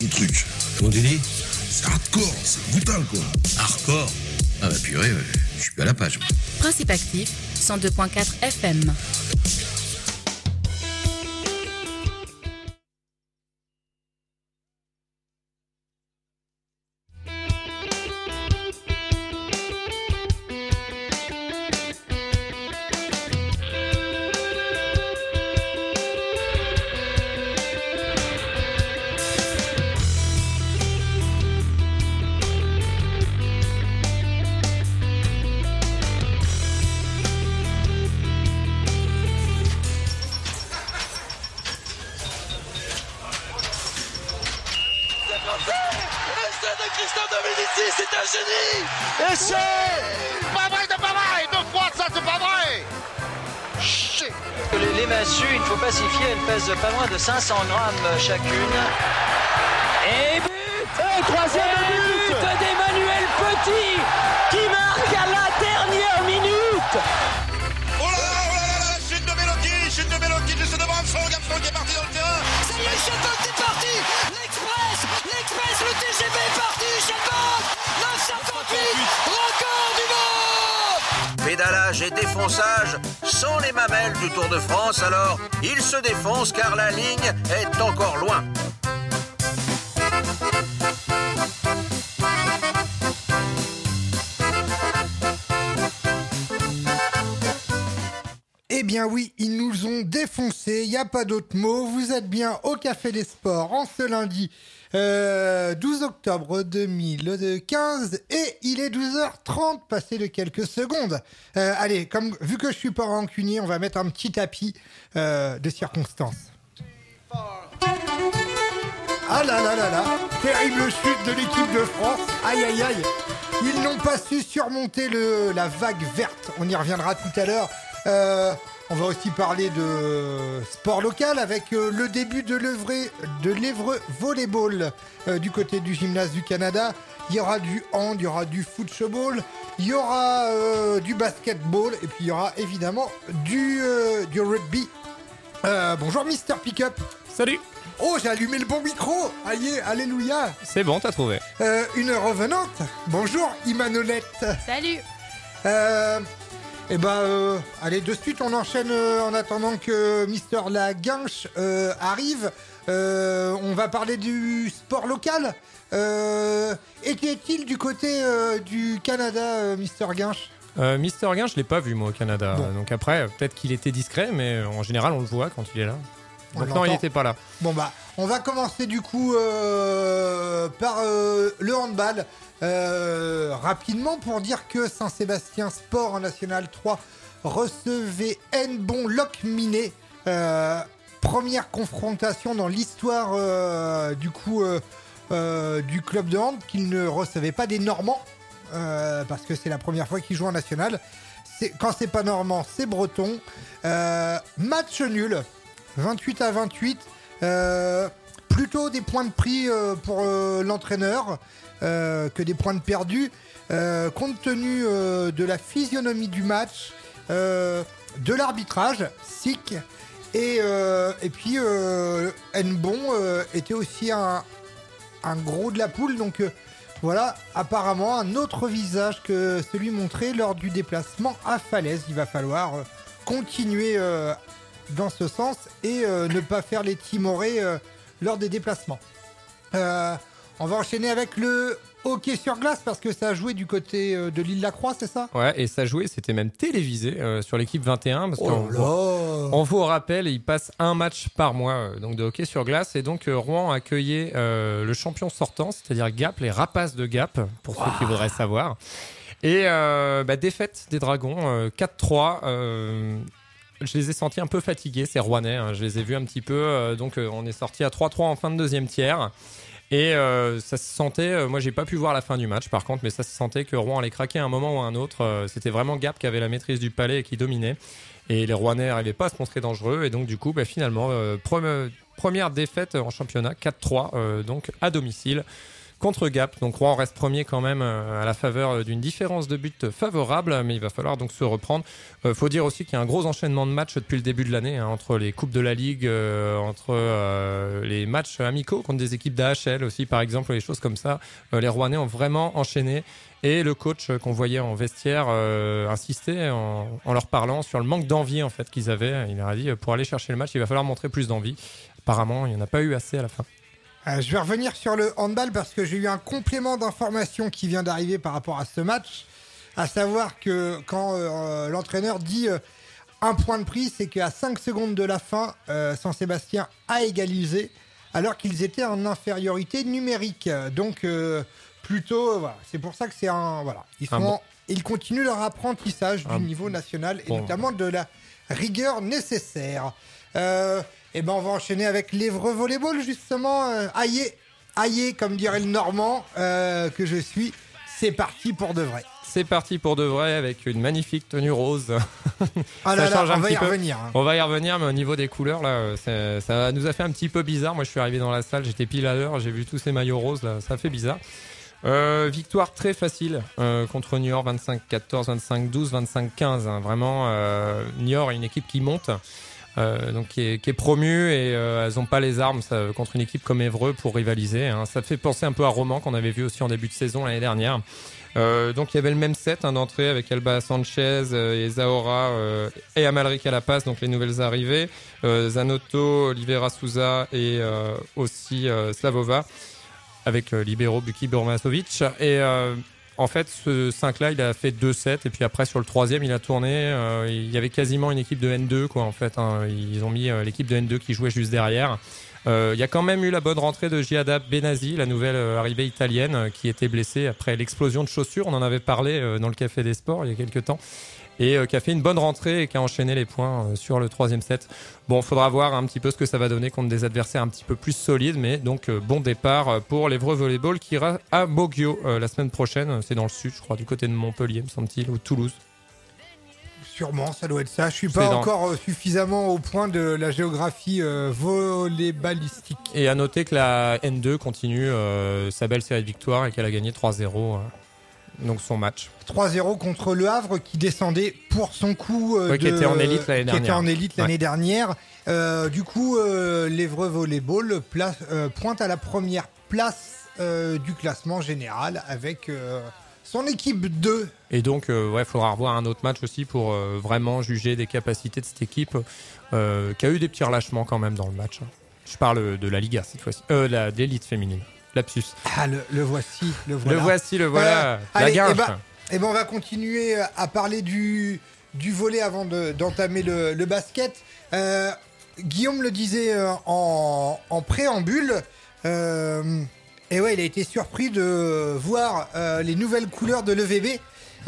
truc. Comment tu dis? C'est hardcore, c'est brutal quoi. Hardcore? Ah bah purée, je suis plus à la page. Principe actif, 102.4 FM. Les massues, il ne faut pas s'y fier, elles pèsent pas moins de 500 grammes chacune. Et but! Troisième but d'Emmanuel Petit qui marque à la dernière minute. Oh là, chute de Beloki juste devant Armstrong qui est parti dans le terrain. Ça y est, Chatbot est parti. L'Express, le TGV est parti. Chatbot, 9,58, record du monde. Pédalage et défonçage sans les mamelles du Tour de France, alors il se défonce car la ligne est encore loin. Eh bien oui, ils nous ont défoncé, il n'y a pas d'autre mot. Vous êtes bien au Café des Sports en ce lundi 12 octobre 2015 et il est 12h30 passé de quelques secondes. Allez, vu que je suis pas rancunier, on va mettre un petit tapis de circonstance. Ah là là là là, terrible chute de l'équipe de France. Aïe aïe aïe. Ils n'ont pas su surmonter la vague verte. On y reviendra tout à l'heure. On va aussi parler de sport local avec le début de l'Évreux Volleyball du côté du Gymnase du Canada. Il y aura du hand, il y aura du football, il y aura du basketball et puis il y aura évidemment du rugby. Bonjour Mister Pickup. Salut. Oh, j'ai allumé le bon micro. Aïe, alléluia. C'est bon, t'as trouvé. Une revenante. Bonjour Imanolette. Salut. Allez, de suite, on enchaîne en attendant que Mister Laguinche arrive. On va parler du sport local. Était-il du côté du Canada, Mister Guinche? Mister Guinche, je l'ai pas vu, moi, au Canada. Bon. Donc après, peut-être qu'il était discret, mais en général, on le voit quand il est là. Donc non, il n'était pas là. Bon, on va commencer du coup par le handball. Rapidement pour dire que Saint-Sébastien Sport en National 3 recevait Hennebont Locminé, première confrontation dans l'histoire du club de hand qu'il ne recevait pas des Normands parce que c'est la première fois qu'il joue en National. Quand c'est pas normand, c'est breton. Match nul, 28-28. Plutôt des points de prix pour l'entraîneur que des points de perdus, compte tenu de la physionomie du match, de l'arbitrage, SIC, et puis Hennebont était aussi un gros de la poule, donc voilà, apparemment un autre visage que celui montré lors du déplacement à Falaise. Il va falloir continuer dans ce sens et ne pas faire les timorés lors des déplacements. On va enchaîner avec le hockey sur glace parce que ça a joué du côté de l'Île-la-Croix, c'est ça? Ouais, et ça jouait, c'était même télévisé sur l'équipe 21 parce on vous rappelle, il passe un match par mois donc de hockey sur glace et donc Rouen accueillait le champion sortant, c'est-à-dire Gap, les Rapaces de Gap, pour ceux qui voudraient savoir. Et défaite des Dragons, 4-3. Je les ai sentis un peu fatigués, ces Rouennais. Je les ai vus un petit peu. On est sorti à 3-3 en fin de deuxième tiers. Et ça se sentait, moi j'ai pas pu voir la fin du match par contre, mais ça se sentait que Rouen allait craquer à un moment ou à un autre. C'était vraiment Gap qui avait la maîtrise du palais et qui dominait. Et les Rouennais n'arrivaient pas à se montrer dangereux. Et donc du coup, finalement, première défaite en championnat, 4-3, donc à domicile. contre Gap. Donc Rouen reste premier quand même à la faveur d'une différence de but favorable, mais il va falloir donc se reprendre. Faut dire aussi qu'il y a un gros enchaînement de matchs depuis le début de l'année, entre les coupes de la Ligue, entre les matchs amicaux contre des équipes d'AHL aussi par exemple, les choses comme ça. Les Rouennais ont vraiment enchaîné. Et le coach qu'on voyait en vestiaire insistait en leur parlant sur le manque d'envie en fait qu'ils avaient. Il leur a dit pour aller chercher le match, il va falloir montrer plus d'envie. Apparemment, il n'y en a pas eu assez à la fin. Je vais revenir sur le handball parce que j'ai eu un complément d'information qui vient d'arriver par rapport à ce match. À savoir que quand l'entraîneur dit un point de prix, c'est qu'à 5 secondes de la fin, Saint-Sébastien a égalisé alors qu'ils étaient en infériorité numérique. Donc... plutôt, voilà. C'est pour ça que c'est un... Voilà. Ils continuent leur apprentissage du niveau national et notamment de la rigueur nécessaire. Et ben on va enchaîner avec l'Évreux Volleyball, justement. Aïe, comme dirait le Normand que je suis. C'est parti pour de vrai. C'est parti pour de vrai avec une magnifique tenue rose. Ah là là, on va y revenir. Hein. On va y revenir, mais au niveau des couleurs, là, ça nous a fait un petit peu bizarre. Moi, je suis arrivé dans la salle, j'étais pile à l'heure, j'ai vu tous ces maillots roses, là, ça fait bizarre. Victoire très facile contre Niort, 25-14, 25-12, 25-15. Hein. Vraiment, Niort est une équipe qui monte, donc qui est promue et elles n'ont pas les armes contre une équipe comme Évreux pour rivaliser. Hein. Ça fait penser un peu à Romans qu'on avait vu aussi en début de saison l'année dernière. Donc il y avait le même set d'entrée avec Alba Sanchez et Zahora et Amalric à la passe, donc les nouvelles arrivées, Zanotto, Oliveira Souza et aussi Slavova avec libéraux Buki Burmasovic. Et en fait, ce 5-là, il a fait 2-7 et puis après sur le troisième, il a tourné. Il y avait quasiment une équipe de N2 quoi en fait. Hein. Ils ont mis l'équipe de N2 qui jouait juste derrière. Il y a quand même eu la bonne rentrée de Giada Benazi, la nouvelle arrivée italienne qui était blessée après l'explosion de chaussures. On en avait parlé dans le Café des Sports il y a quelques temps. Et qui a fait une bonne rentrée et qui a enchaîné les points sur le troisième set. Bon, il faudra voir un petit peu ce que ça va donner contre des adversaires un petit peu plus solides, mais donc bon départ pour l'Évreux Volleyball qui ira à Moggio la semaine prochaine. C'est dans le sud, je crois, du côté de Montpellier, me semble-t-il, ou Toulouse. Sûrement, ça doit être ça. Je suis pas encore suffisamment au point de la géographie volleyballistique. Et à noter que la N2 continue sa belle série de victoires et qu'elle a gagné 3-0. Donc son match 3-0 contre Le Havre qui descendait pour son coup qui était en élite l'année dernière. Du coup l'Évreux Volleyball pointe à la première place du classement général avec son équipe 2. Et donc faudra revoir un autre match aussi pour vraiment juger des capacités de cette équipe qui a eu des petits relâchements quand même dans le match. Je parle de la Liga cette fois-ci, de l'élite féminine. Lapsus. Ah, le voici, le voilà. La guinche. Et ben, on va continuer à parler du volley avant d'entamer le basket. Guillaume le disait en préambule. Et ouais, il a été surpris de voir les nouvelles couleurs de l'EVB.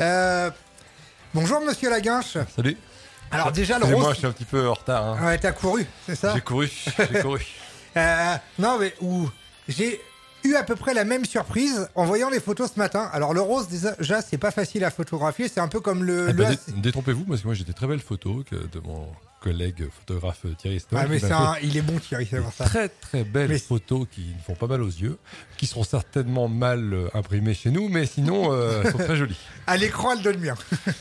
Bonjour, monsieur Laguinche. Salut. Alors déjà, le rose... Moi, je suis un petit peu en retard. Hein. Ouais, t'as couru, c'est ça ? J'ai couru. Non, mais j'ai eu à peu près la même surprise en voyant les photos ce matin. Alors le rose déjà c'est pas facile à photographier, c'est un peu comme le détrompez-vous parce que moi j'ai des très belles photos de mon collègue photographe Thierry Stoll. Ah mais il est bon Thierry, c'est pour ça. Très très belles photos qui font pas mal aux yeux, qui seront certainement mal imprimées chez nous, mais sinon elles sont très jolies. À l'écran elles donnent bien.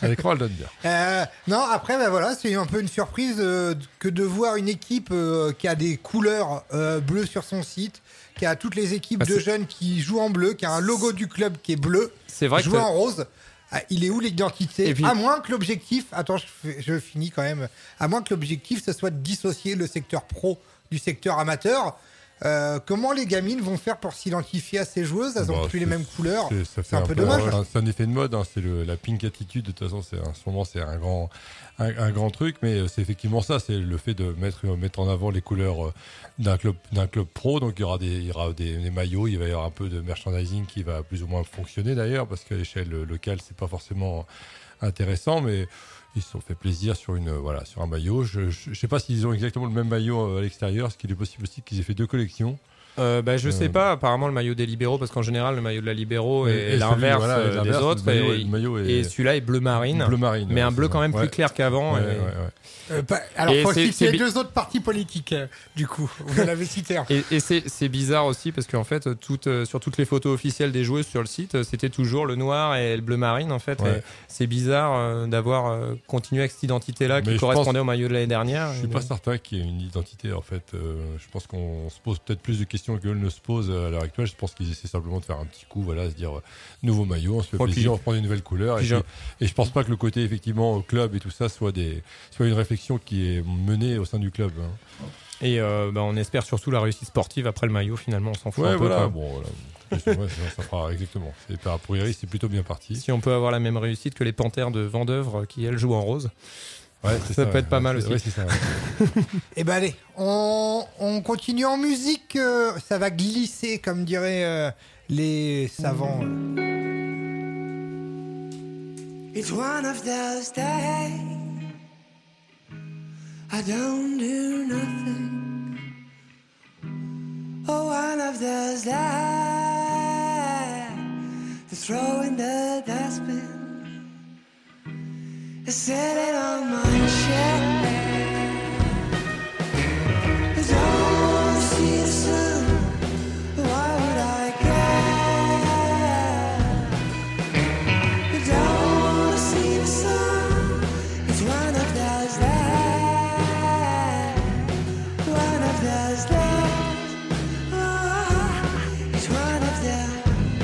Non, après voilà, c'est un peu une surprise que de voir une équipe qui a des couleurs bleues sur son site, qui a toutes les équipes de jeunes qui jouent en bleu, qui a un logo du club qui est bleu, c'est vrai jouer en rose. Il est où l'identité ? À moins que l'objectif, attends, je finis quand même, à moins que l'objectif ce soit de dissocier le secteur pro du secteur amateur. Comment les gamines vont faire pour s'identifier à ces joueuses ? Elles n'ont plus les mêmes couleurs. C'est un peu dommage. C'est un effet de mode, hein, c'est la pink attitude. De toute façon, en ce moment, c'est un grand truc, mais c'est effectivement ça. C'est le fait de mettre en avant les couleurs d'un club pro. Donc il y aura des maillots, il va y avoir un peu de merchandising qui va plus ou moins fonctionner d'ailleurs, parce qu'à l'échelle locale, c'est pas forcément intéressant, mais ils se sont fait plaisir sur un maillot. Je sais pas s'ils ont exactement le même maillot à l'extérieur, ce qu'il est possible aussi qu'ils aient fait deux collections. Je sais pas, apparemment le maillot des libéraux, parce qu'en général le maillot de la libéraux est l'inverse des autres, et celui-là est bleu marine, mais un bleu quand même plus clair qu'avant. Alors faut citer 2 autres partis politiques, du coup, vous en avez cité un. Et c'est bizarre aussi, parce qu'en fait, sur toutes les photos officielles des joueuses sur le site, c'était toujours le noir et le bleu marine, en fait. Et c'est bizarre d'avoir continué avec cette identité-là qui correspondait au maillot de l'année dernière. Je suis pas certain qu'il y ait une identité, en fait. Je pense qu'on se pose peut-être plus de questions qu'eux ne se posent à l'heure actuelle. Je pense qu'ils essaient simplement de faire un petit coup, se dire nouveau maillot, on se fait plaisir, on prend une nouvelle couleur. Et je pense pas que le côté, effectivement, au club et tout ça soit une réflexion qui est menée au sein du club. Et on espère surtout la réussite sportive après le maillot, finalement, on s'en fout un peu. Ça fera exactement. A priori, c'est plutôt bien parti. Si on peut avoir la même réussite que les Panthères de Vendeuvre qui, elles, jouent en rose. Ça peut être pas mal aussi. C'est ça. Et allez, on continue en musique. Ça va glisser, comme diraient les savants. It's one of those days I don't do nothing. Oh, one of those days to throw in the dustbin. Sitting on my chair. I don't see the sun. Why would I care? I don't see the sun. It's one of those days. One of those days. Oh, it's one of those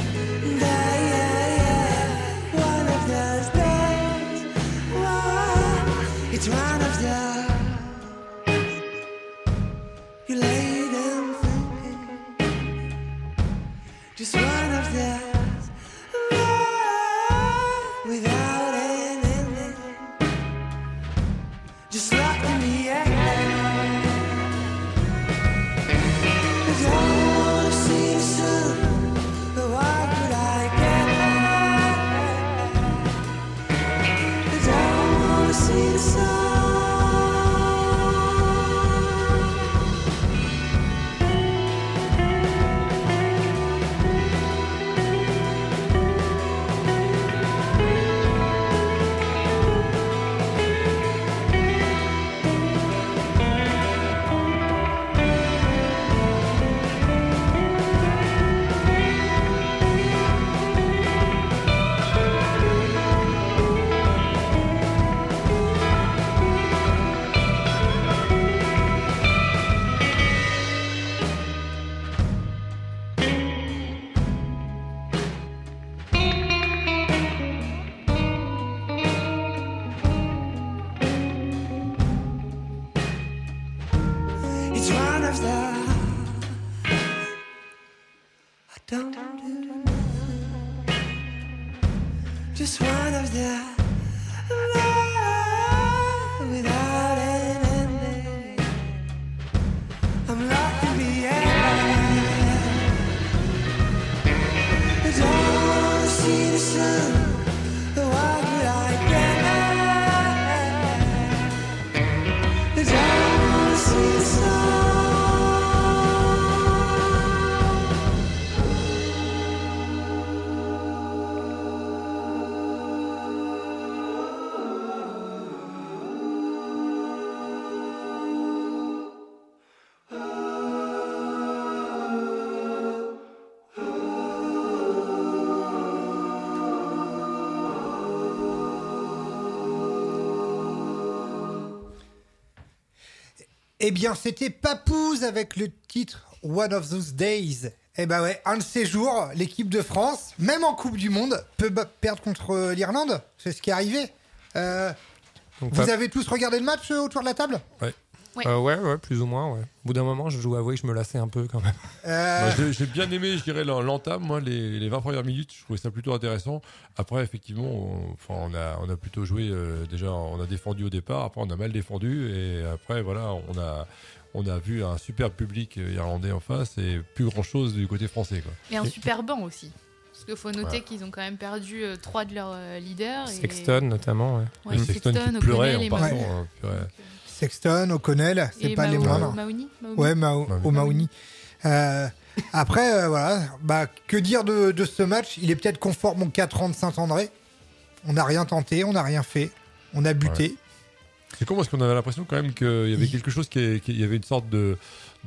days. One of those days. It's one of those. You lay down thinking. Just one of those. Love without an ending. Just locked in the air. I don't wanna see the sun, but why would I care? I don't wanna see the sun. It's one of the I don't do nothing. Just one of the love without an ending. I'm locked in the air. I don't wanna see the sun. Why would I care? I don't wanna see the sun. Eh bien, c'était Papouze avec le titre One of Those Days. Eh ben ouais, un de ces jours, l'équipe de France, même en Coupe du Monde, peut perdre contre l'Irlande. C'est ce qui est arrivé. Vous avez tous regardé le match autour de la table ? Ouais. Ouais, plus ou moins. Ouais. Au bout d'un moment, je dois avouer que je me lassais un peu quand même. J'ai bien aimé, je dirais, l'entame. Moi, les 20 premières minutes, je trouvais ça plutôt intéressant. Après, effectivement, on a plutôt joué. Déjà, on a défendu au départ. Après, on a mal défendu. Et après, voilà, on a vu un super public irlandais en face et plus grand-chose du côté français, quoi. Et un super banc aussi. Parce qu'il faut noter qu'ils ont quand même perdu 3 de leurs leaders. Sexton, notamment. Ouais, Sexton qui pleurait en partant. Sexton, O'Connell, c'est pas les moindres. Mahoney. Ouais, O'Mahony. Après, voilà. Que dire de ce match? Il est peut-être conforme aux 4 ans de Saint-André. On n'a rien tenté, on n'a rien fait. On a buté. Ouais. C'est con parce qu'on avait l'impression quand même qu'il y avait quelque chose il y avait une sorte de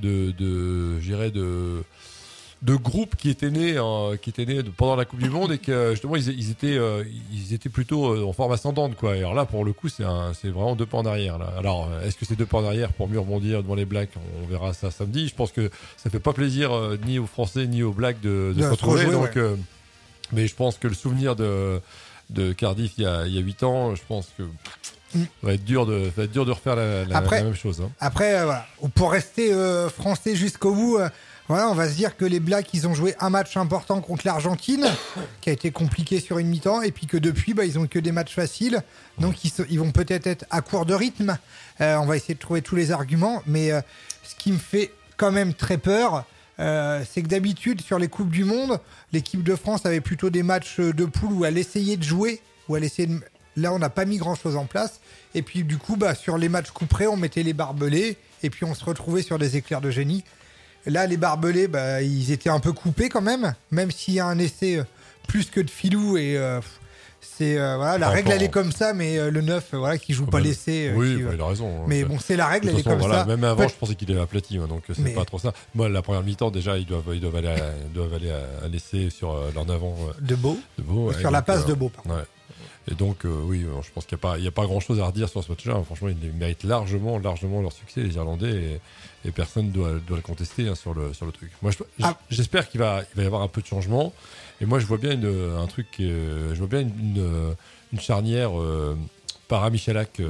groupe qui était né pendant la Coupe du Monde et que justement ils étaient plutôt en forme ascendante, quoi. Et alors là, pour le coup, c'est vraiment 2 pas en arrière, là. Alors, est-ce que c'est 2 pas en arrière pour mieux rebondir devant les Blacks? On verra ça samedi. Je pense que ça fait pas plaisir ni aux Français ni aux Blacks de se retrouver. Donc, mais je pense que le souvenir de Cardiff il y a 8 ans, je pense que ça va être dur de refaire la même chose, hein. Après, voilà. Pour rester français jusqu'au bout, voilà, on va se dire que les Blacks, ils ont joué un match important contre l'Argentine, qui a été compliqué sur une mi-temps, et puis que depuis, ils ont que des matchs faciles. Donc, ils vont peut-être être à court de rythme. On va essayer de trouver tous les arguments. Mais ce qui me fait quand même très peur, c'est que d'habitude, sur les Coupes du Monde, l'équipe de France avait plutôt des matchs de poule où elle essayait de jouer, où elle essayait de... Là, on n'a pas mis grand-chose en place. Et puis, du coup, sur les matchs couperés, on mettait les barbelés. Et puis, on se retrouvait sur des éclairs de génie. Là, les barbelés, ils étaient un peu coupés quand même. Même s'il y a un essai plus que de filou. Et la règle, elle est comme ça. Mais le 9, qui joue pas l'essai. Oui, il a raison. Mais bon, c'est la règle, elle est comme ça. Même avant, je pensais qu'il avait aplati. Donc, c'est pas trop ça. Moi, la première mi-temps, déjà, ils doivent aller à l'essai sur l'en avant. De Beau. Sur la passe de Beau, pardon. Ouais. Et donc, je pense qu'il n'y a pas grand-chose à redire sur ce match-là. Franchement, ils méritent largement leur succès, les Irlandais, et personne ne doit le contester, hein, sur le truc. Moi, j'espère qu'il va y avoir un peu de changement. Et moi, je vois bien une charnière para-Michalak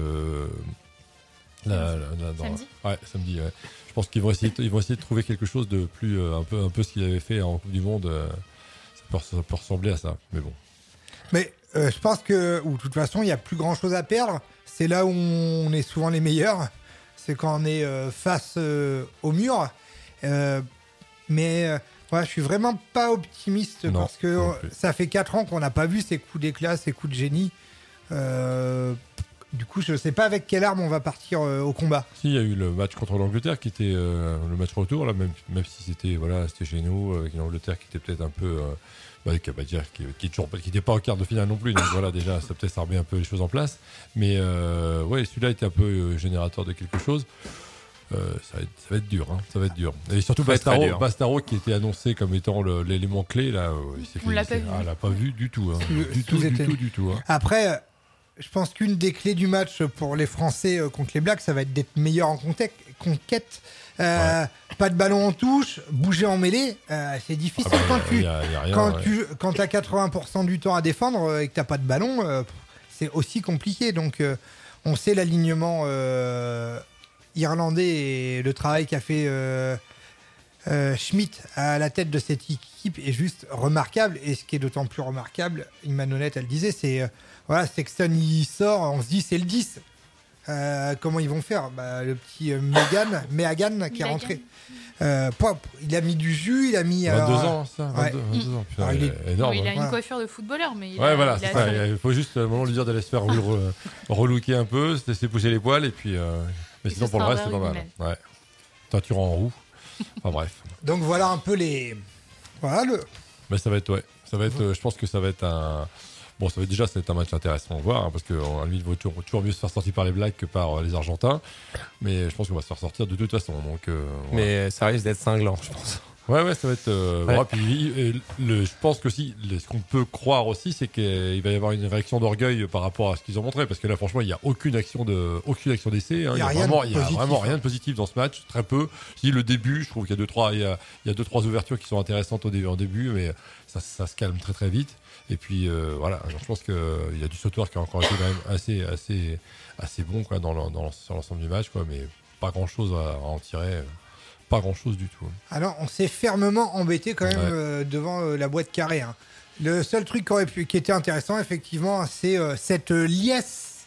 samedi. Samedi. Ouais. Je pense qu'ils vont essayer de trouver quelque chose de plus un peu ce qu'ils avaient fait en Coupe du Monde. Ça peut ressembler à ça, mais bon. Mais je pense que, de toute façon, il n'y a plus grand-chose à perdre. C'est là où on est souvent les meilleurs. C'est quand on est face au mur. Mais je suis vraiment pas optimiste parce que ça fait 4 ans qu'on n'a pas vu ces coups d'éclat, ces coups de génie. Du coup, je ne sais pas avec quelle arme on va partir au combat. Si, il y a eu le match contre l'Angleterre qui était le match retour, là, même si c'était chez nous, avec l'Angleterre qui était peut-être un peu... qui n'était pas en quart de finale non plus, donc voilà, déjà ça peut-être remet un peu les choses en place, mais celui-là était un peu générateur de quelque chose. Ça va être dur, hein, ça va être dur. Et surtout Bastaro qui était annoncé comme étant l'élément clé, là, on l'a pas vu du tout, hein. du tout, hein. Après, je pense qu'une des clés du match pour les Français contre les Blacks, ça va être d'être meilleur en conquête. Pas de ballon en touche, bouger en mêlée, c'est difficile quand tu as 80% du temps à défendre et que tu n'as pas de ballon, c'est aussi compliqué. Donc on sait l'alignement irlandais et le travail qu'a fait Schmidt à la tête de cette équipe est juste remarquable. Et ce qui est d'autant plus remarquable, Imanolette, elle disait, c'est Sexton il sort, on se dit c'est le 10. Comment ils vont faire? Le petit Mehagan qui est rentré. Il a mis du jus, il a mis... 22 ans, ça. 22 ans. Putain, il est énorme. Il a une coiffure de footballeur, mais c'est ça. Il faut juste à un moment lui dire d'aller se faire relooker un peu, se laisser pousser les poils, et puis... mais sinon, pour le reste, c'est pas mal. Ouais. Teinture en roux. Enfin, bref. Donc, voilà un peu les... Mais ça va être, je pense que ça va être un... Bon, ça va être un match intéressant à voir, hein, parce qu'en limite, il vaut toujours mieux se faire sortir par les Blacks que par les Argentins. Mais je pense qu'on va se faire sortir de toute façon. Donc, mais ça risque d'être cinglant, je pense. Ouais, ça va être. Puis, je pense que ce qu'on peut croire aussi, c'est qu'il va y avoir une réaction d'orgueil par rapport à ce qu'ils ont montré, parce que là, franchement, il n'y a aucune action d'essai. Hein. Il y a vraiment rien de positif dans ce match, très peu. Je dis le début, je trouve qu'il y a 2-3 ouvertures qui sont intéressantes en début, mais ça se calme très très vite. Et puis voilà, je pense qu'il y a du sautoir qui a encore été quand même assez bon, quoi, sur l'ensemble du match, quoi, mais pas grand chose à en tirer. Pas grand chose du tout. Alors, on s'est fermement embêté quand même devant la boîte carrée. Hein. Le seul truc qui était intéressant, effectivement, c'est cette liesse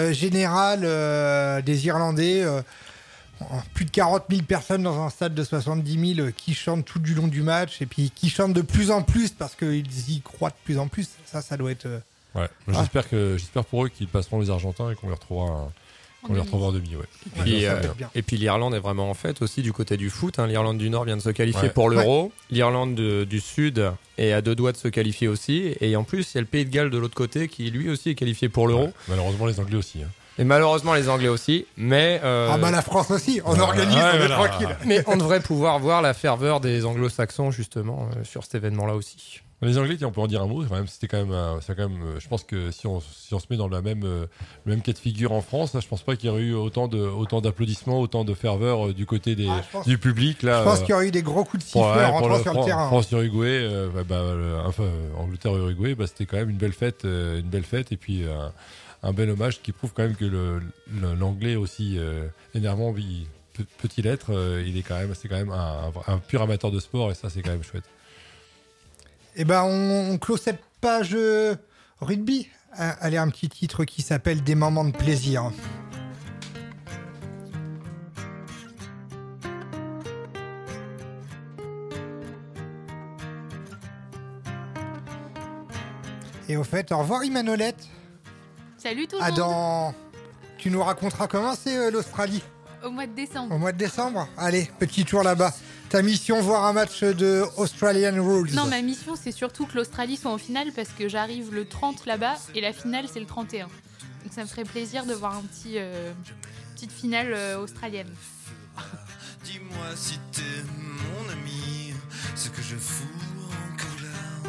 générale des Irlandais. Plus de 40 000 personnes dans un stade de 70 000 qui chantent tout du long du match et puis qui chantent de plus en plus parce qu'ils y croient de plus en plus. Ça doit être... J'espère pour eux qu'ils passeront les Argentins et qu'on les retrouvera On les retrouve en demi, ouais. Et puis l'Irlande est vraiment en fête aussi du côté du foot. L'Irlande du Nord vient de se qualifier pour l'Euro. L'Irlande du Sud est à 2 doigts de se qualifier aussi. Et en plus, il y a le Pays de Galles de l'autre côté qui lui aussi est qualifié pour l'Euro. Ouais, malheureusement, les Anglais aussi. Et malheureusement, les Anglais aussi. Mais la France aussi. On organise, on est tranquille. Mais on devrait pouvoir voir la ferveur des Anglo-Saxons justement sur cet événement-là aussi. Les Anglais, on peut en dire un mot. Quand même, c'était quand même, je pense que si on se met dans le même cas de figure en France, là, je pense pas qu'il y aurait eu autant d'applaudissements, autant de ferveur du côté du public. Là, je pense qu'il y aurait eu des gros coups de sifflet en rentrant sur le terrain. France-Uruguay, Uruguay, c'était quand même une belle fête, et puis un bel hommage qui prouve quand même que l'anglais aussi énervant, petit l'être, c'est quand même un pur amateur de sport, et ça c'est quand même chouette. Eh ben, on clôt cette page rugby. Allez, un petit titre qui s'appelle Des moments de plaisir. Et au fait, au revoir Imanolette. Salut tout le monde. Tu nous raconteras comment c'est l'Australie. Au mois de décembre. Au mois de décembre. Allez, petit tour là-bas. Ta mission, voir un match de Australian Rules. Non, ma mission, c'est surtout que l'Australie soit en finale parce que j'arrive le 30 là-bas et la finale, c'est le 31. Donc ça me ferait plaisir de voir petite finale australienne. Dis-moi si t'es mon ami, ce que je fous encore là.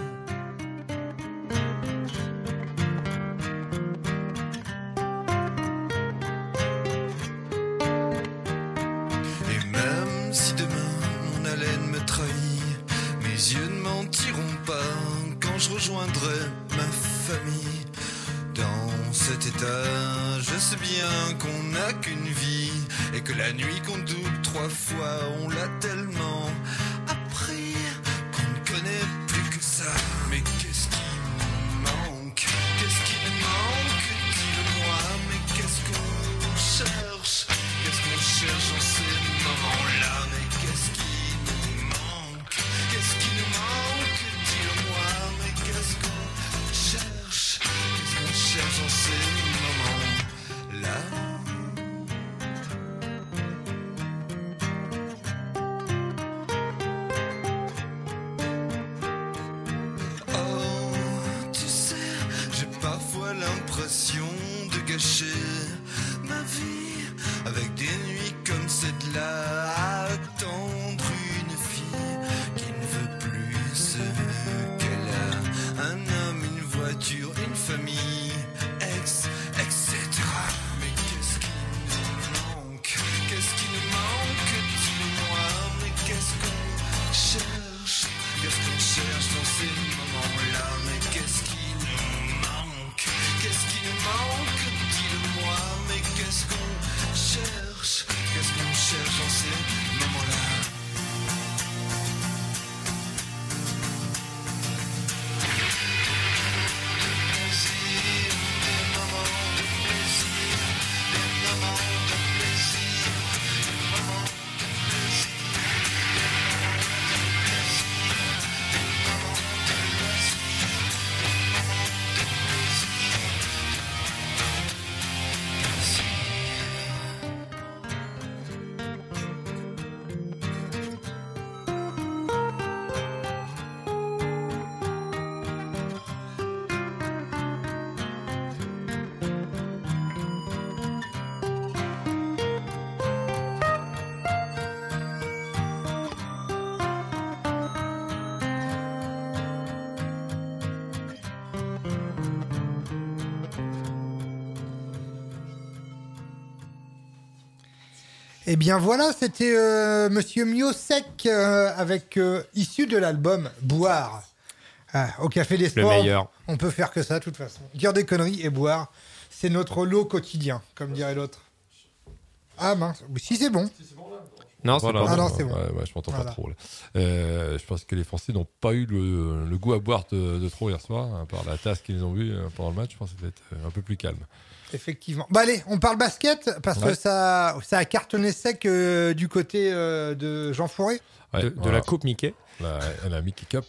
Et même si demain mon haleine me trahit, mes yeux ne mentiront pas quand je rejoindrai ma famille. Dans cet état, je sais bien qu'on n'a qu'une vie et que la nuit qu'on double 3 fois, on l'a tellement appris qu'on ne connaît plus que ça. Mais qu'est-ce qui nous manque? Qu'est-ce qui nous manque? Dis-le-moi, mais qu'est-ce qu'on cherche? Qu'est-ce qu'on cherche dans ces moments-là? Mais qu'est-ce qui nous manque? Qu'est-ce qui nous manque? Dis-le-moi, mais qu'est-ce qu'on cherche? Qu'est-ce qu'on cherche dans ces moments-là? L'impression de gâcher ma vie avec des nuits comme celle-là, à attendre une fille qui ne veut plus ce qu'elle a, un homme, une voiture, une famille, etc. Mais qu'est-ce qui nous manque? Qu'est-ce qui nous manque? Dis-le-moi, mais qu'est-ce qu'on cherche? Qu'est-ce qu'on cherche dans ces moments-là? Mais qu'est-ce qui Qu'est-ce qui nous manque? Dis-le-moi, mais qu'est-ce qu'on cherche? Qu'est-ce qu'on cherche dans ces moments-là? Eh bien voilà, c'était Monsieur Miosek avec issu de l'album Boire. Au Café des Sports, le meilleur. On peut faire que ça de toute façon. Dire des conneries et boire, c'est notre lot quotidien, comme dirait l'autre. Ah mince, si c'est bon. Non, c'est voilà, pas non, c'est bon. Ouais, je m'entends pas trop. Là. Je pense que les Français n'ont pas eu le goût à boire de trop hier soir, à part la tasse qu'ils ont vue pendant le match. Je pense que c'était un peu plus calme. Effectivement. Bah allez, on parle basket parce que ça a cartonné sec du côté de Jean Fourré. Ouais, de la Coupe Mickey. La Mickey Cup.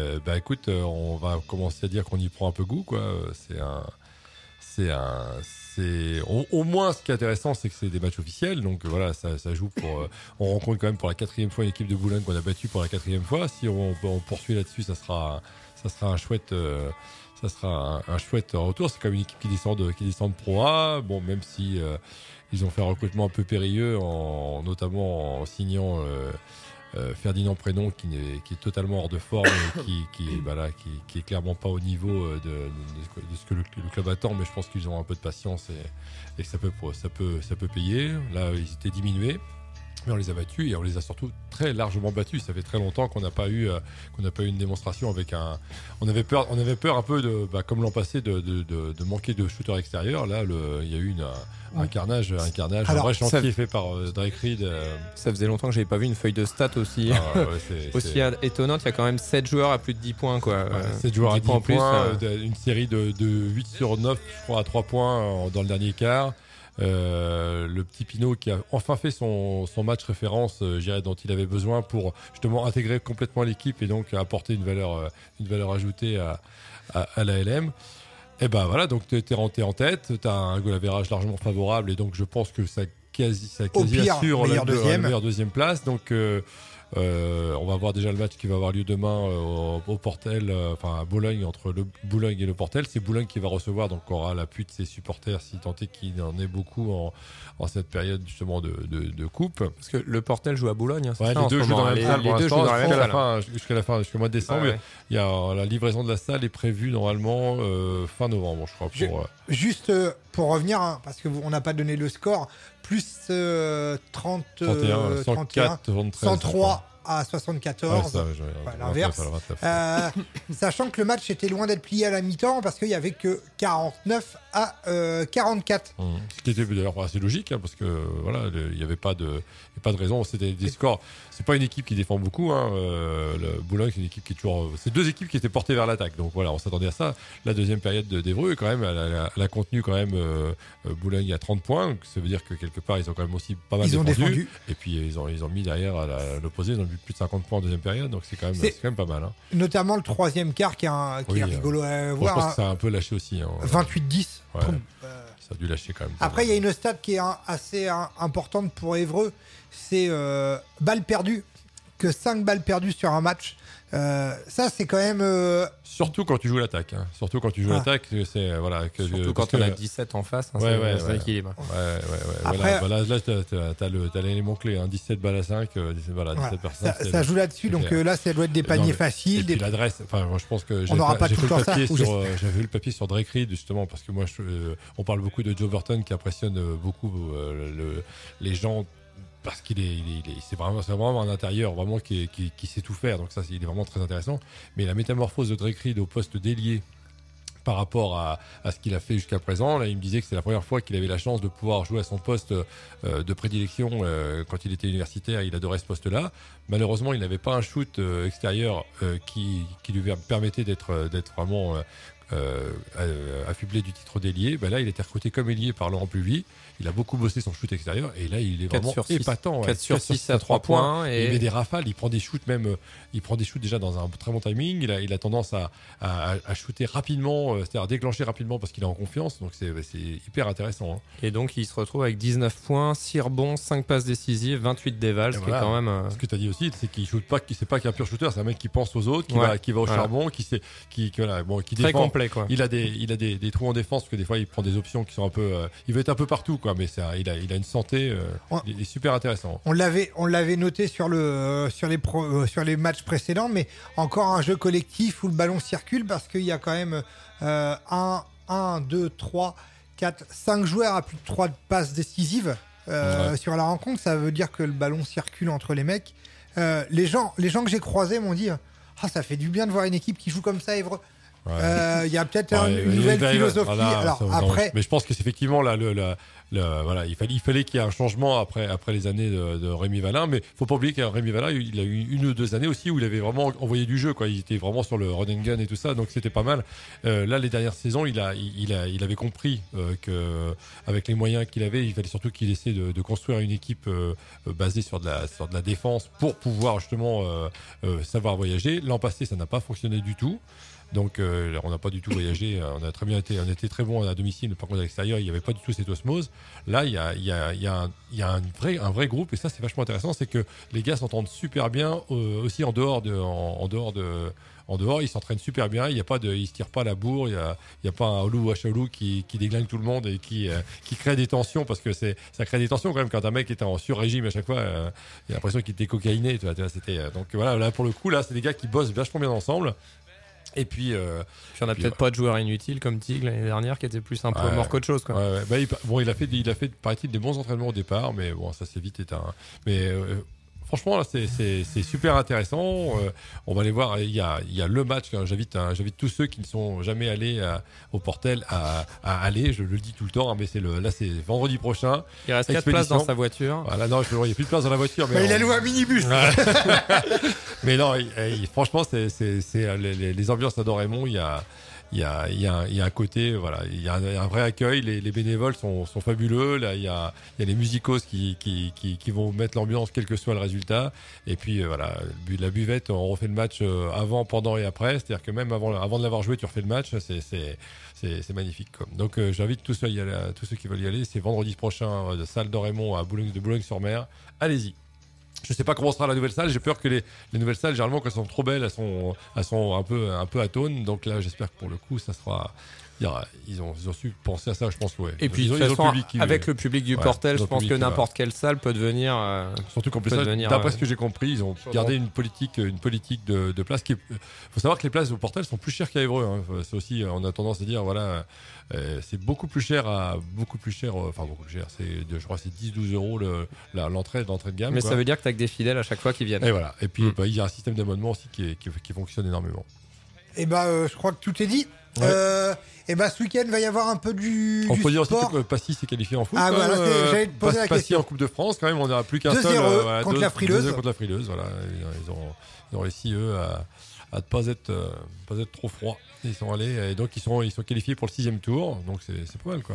Écoute, on va commencer à dire qu'on y prend un peu goût, quoi. C'est au moins, ce qui est intéressant, c'est que c'est des matchs officiels. Donc voilà, ça joue pour. On rencontre quand même pour la 4e fois une équipe de Boulogne qu'on a battue pour la 4e fois. Si on poursuit là-dessus, ça sera un chouette. Ça sera un chouette retour. C'est quand même une équipe qui descend de Pro A. Bon, même si ils ont fait un recrutement un peu périlleux, notamment en signant Ferdinand Prénom, qui est totalement hors de forme, et qui est clairement pas au niveau de ce que le club attend. Mais je pense qu'ils ont un peu de patience et que ça peut payer. Là, ils étaient diminués. Mais on les a battus et on les a surtout très largement battus. Ça fait très longtemps qu'on n'a pas eu une démonstration avec un. On avait peur un peu de, comme l'an passé, de manquer de shooter extérieur. Là, il y a eu un carnage, un vrai chantier fait par Drake Reed. Ça faisait longtemps que j'avais pas vu une feuille de stats aussi étonnante. Il y a quand même 7 joueurs à plus de 10 points, quoi. 7 joueurs à 10 points, une série de 8 sur 9, je crois, à 3 points dans le dernier quart. Le petit Pinot qui a enfin fait son match référence, dont il avait besoin pour justement intégrer complètement l'équipe et donc apporter une valeur ajoutée à la LM. Et ben voilà, donc t'es rentré en tête, t'as un goal average largement favorable et donc je pense que ça quasi assure la meilleure deuxième place. Donc on va voir déjà le match qui va avoir lieu demain au Portel, à Boulogne, entre le Boulogne et le Portel. C'est Boulogne qui va recevoir, donc aura l'appui de ses supporters, si tant est qu'il en ait beaucoup en cette période justement de coupe. Parce que le Portel joue à Boulogne, hein, les deux jouent dans la même salle pour l'instant, jusqu'au mois de décembre. Il y a la livraison de la salle est prévue normalement fin novembre, je crois. Juste pour revenir, parce qu'on n'a pas donné le score, plus 30, 31, 103 à 74, l'inverse. Sachant que le match était loin d'être plié à la mi-temps parce qu'il n'y avait que 49 à 44. Ce qui était d'ailleurs assez logique, parce que voilà, il n'y avait pas de raison. C'était des scores. C'est pas une équipe qui défend beaucoup. Le Boulogne, c'est une équipe qui est toujours. C'est deux équipes qui étaient portées vers l'attaque. Donc voilà, on s'attendait à ça. La deuxième période d'Évreux, quand même, elle a contenu quand même Boulogne à 30 points. Donc ça veut dire que quelque part, ils ont quand même aussi pas mal défendu. Et puis ils ont mis derrière à l'opposé. Ils ont mis plus de 50 points en deuxième période. Donc c'est quand même pas mal. Notamment le troisième quart qui est rigolo à voir. Je pense que ça a un peu lâché aussi. 28-10. Ouais. Ça a dû lâcher quand même. Après, il y a une stat qui est assez importante pour Évreux, c'est balles perdues, que 5 balles perdues sur un match. Ça, c'est quand même... Surtout quand tu joues l'attaque. Surtout quand tu joues l'attaque, c'est... Voilà, surtout quand on a 17 en face, c'est l'équilibre. Après, là, t'as l'élément clé, 17 balles à 5, 17 balles à 17 personnes. Ça joue là-dessus, donc là, ça doit être des paniers faciles. Et puis l'adresse, moi je pense que j'avais vu le papier sur Drake Reed, justement, parce que moi, on parle beaucoup de Joe Burton qui impressionne beaucoup les gens. Parce c'est vraiment un intérieur vraiment qui sait tout faire, donc ça il est vraiment très intéressant. Mais la métamorphose de Drake Reed au poste d'ailier par rapport à ce qu'il a fait jusqu'à présent, là il me disait que c'est la première fois qu'il avait la chance de pouvoir jouer à son poste de prédilection quand il était universitaire. Il adorait ce poste-là. Malheureusement, il n'avait pas un shoot extérieur qui lui permettait d'être vraiment affublé du titre d'ailier. Là il était recruté comme ailier par Laurent Pluvy. Il a beaucoup bossé son shoot extérieur et là il est vraiment épatant. 4 sur 6 à 3 points. Et il met des rafales, il prend des shoots déjà dans un très bon timing. Il a tendance à shooter rapidement, c'est-à-dire déclencher rapidement parce qu'il est en confiance. Donc c'est hyper intéressant. Et donc il se retrouve avec 19 points, 6 rebonds, 5 passes décisives, 28 dévals, ce qui est quand même... Ce que tu as dit aussi, c'est qu'il shoot pas, c'est pas qu'un pur shooter, c'est un mec qui pense aux autres, qui va au charbon, qui défend. Très complet, quoi. Il a des trous en défense parce que des fois il prend des options qui sont un peu... il veut être un peu partout, quoi. Mais il a une santé, il est super intéressant. On l'avait noté sur les matchs précédents, mais encore un jeu collectif où le ballon circule parce qu'il y a quand même 1, 2, 3, 4, 5 joueurs à plus de 3 passes décisives sur la rencontre. Ça veut dire que le ballon circule entre les mecs. Les gens que j'ai croisés m'ont dit ça fait du bien de voir une équipe qui joue comme ça, Évreux. Il y a peut-être une nouvelle philosophie. Mais je pense que c'est effectivement voilà, il fallait qu'il y ait un changement après les années de Rémi Valin, mais faut pas oublier que Rémi Valin, il a eu 1 ou 2 années aussi où il avait vraiment envoyé du jeu, quoi. Il était vraiment sur le run and gun et tout ça, donc c'était pas mal. Là, les dernières saisons, il avait compris que avec les moyens qu'il avait, il fallait surtout qu'il essaie de construire une équipe basée sur de la défense pour pouvoir justement savoir voyager. L'an passé, ça n'a pas fonctionné du tout. Donc on n'a pas du tout voyagé, on a été très bon à domicile, mais par contre à l'extérieur il n'y avait pas du tout cette osmose. Là il y a un vrai groupe, et ça c'est vachement intéressant, c'est que les gars s'entendent super bien aussi en dehors, ils s'entraînent super bien, ils se tirent pas la bourre, il y a pas un Olu ou Achaoulou qui déglingue tout le monde et qui crée des tensions, parce que ça crée des tensions quand même quand un mec est en sur-régime à chaque fois, il a l'impression qu'il était cocaïné, tu vois, c'était donc voilà, là pour le coup là c'est des gars qui bossent vachement bien ensemble. Et puis on a peut-être pas de joueurs inutiles comme Tig l'année dernière qui était plus un peu mort qu'autre chose, quoi. Bah, il a fait paraît-il des bons entraînements au départ, mais bon ça s'est vite éteint. Mais franchement là c'est super intéressant. On va aller voir, il y a le match, j'invite tous ceux qui ne sont jamais allés au Portel à aller, je le dis tout le temps, hein, mais c'est vendredi prochain. Il reste 4 places dans sa voiture. Voilà, non, il n'y a plus de place dans la voiture, mais il a loué un minibus. Mais non, franchement c'est les ambiances à Dorémont, il y a un côté, voilà, il y a un vrai accueil, les bénévoles sont fabuleux, là il y a les musicos qui vont mettre l'ambiance quel que soit le résultat, et puis voilà, la buvette, on refait le match avant, pendant et après, c'est-à-dire que même avant de l'avoir joué tu refais le match, c'est magnifique, quoi. Donc j'invite tous ceux qui veulent y aller, c'est vendredi prochain, de salle Dorémont à Boulogne-sur-Mer, allez-y. Je sais pas comment sera la nouvelle salle. J'ai peur que les nouvelles salles, généralement, quand elles sont trop belles, elles sont un peu atones. Donc là, j'espère que pour le coup, ça sera. Ils ont su penser à ça, je pense. Ouais. Et puis de toute façon, avec le public du Portel, je pense que n'importe quelle salle peut devenir. Surtout qu'en plus, d'après ce que j'ai compris, ils ont gardé une politique de place qui. Faut savoir que les places au Portel sont plus chères qu'à Évreux. Hein. C'est aussi, on a tendance à dire, voilà, c'est beaucoup plus cher. Beaucoup plus cher. Je crois que c'est 10-12 euros l'entrée de gamme. Mais quoi. Ça veut dire que t'as que des fidèles à chaque fois qui viennent. Et voilà. Et puis il y a un système d'abonnement aussi qui fonctionne énormément. Et je crois que tout est dit. Ouais. Ce week-end va y avoir un peu du on peut dire aussi sport. que Passy s'est qualifié en foot. J'allais te poser la question. Passy en Coupe de France, quand même, on n'a plus qu'un 2-0 seul contre la Frileuse. 2-0 contre la Frileuse, voilà. Ils ont réussi eux à ne pas être trop froids. Ils sont allés et donc ils sont qualifiés pour le 6e tour. Donc c'est pas mal, quoi.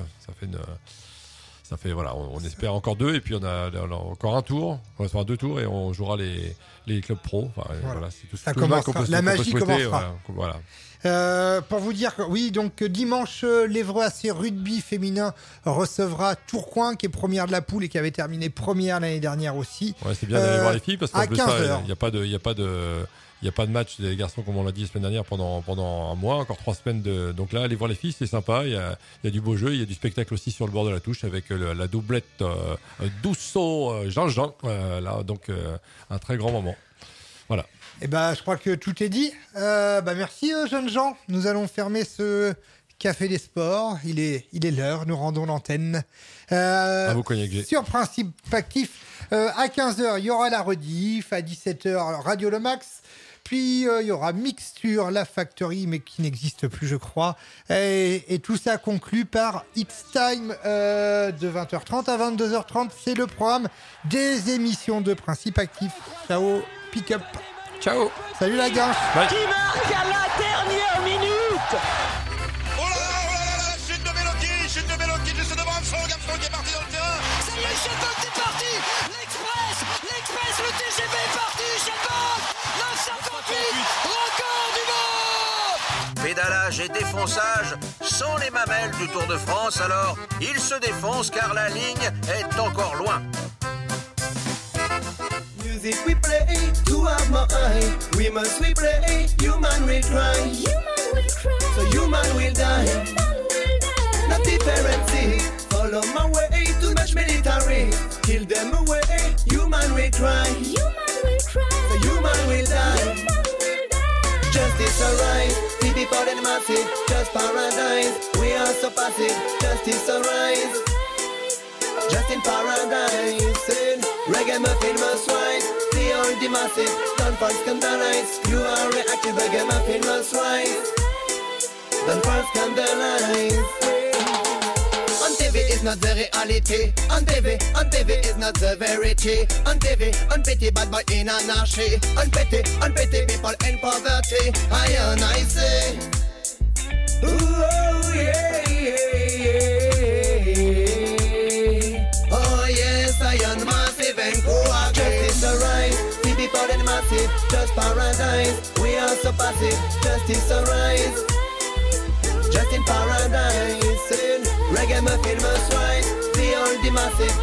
Ça fait voilà, on espère encore 2 et puis on a encore un tour, on va faire 2 tours et on jouera les clubs pro. Enfin, voilà, c'est tout, ça tout commencera. La magie souhaiter, commencera. Voilà. Pour vous dire que oui, donc dimanche, l'Évreux AC rugby féminin recevra Tourcoing, qui est première de la poule et qui avait terminé première l'année dernière aussi. Ouais, c'est bien d'aller voir les filles parce qu'en à plus 15h. Il n'y a pas de match des garçons comme on l'a dit la semaine dernière pendant un mois, encore 3 semaines donc là, aller voir les filles, c'est sympa. Il y a du beau jeu, il y a du spectacle aussi sur le bord de la touche avec la doublette Douceau Jean-Jean. Là, donc un très grand moment. Voilà. Je crois que tout est dit. Merci jeunes gens. Nous allons fermer ce Café des Sports. Il est l'heure. Nous rendons l'antenne. À vous Cognac G. Sur Principe Actif, à 15h, il y aura la rediff. À 17h, Radio Le Max. Puis il y aura Mixture, la Factory, mais qui n'existe plus, je crois. Et tout ça conclu par It's Time de 20h30 à 22h30. C'est le programme des émissions de Principe Actif. Ciao, pick up. Ciao. Salut la gare. Qui marque à la dernière minute. Oh là là, chute de Beloki, juste devant Armstrong qui est parti dans le terrain. Ça y est, Shelton est parti. L'Express, le TGV est parti, Shelton. 9,58, record du monde. Pédalage et défonçage sans les mamelles du Tour de France, alors il se défonce car la ligne est encore loin. Music we play to have my eye. We must we play. Human will cry. So human will die. Not difference. Follow my way to match military. Kill them away. Human will cry. So human will die. Justice arise. See people in massive. Just paradise. We are so passive. Justice arise. Just in paradise. Reggae muffin must rise. See all the massive. Don't fall scandalize. You are reactive. Reggae muffin must rise. Don't fall scandalize. On TV is not the reality. On TV is not the verity. On TV, unpity bad boy in anarchy. Unpity people in poverty. I say, ooh, oh, yeah. Oh yes, I am massive and cool. Justice arise, see people in massive, just paradise. We are so passive, justice arise. Just in paradise, reggae me feel my swine. See all the massive.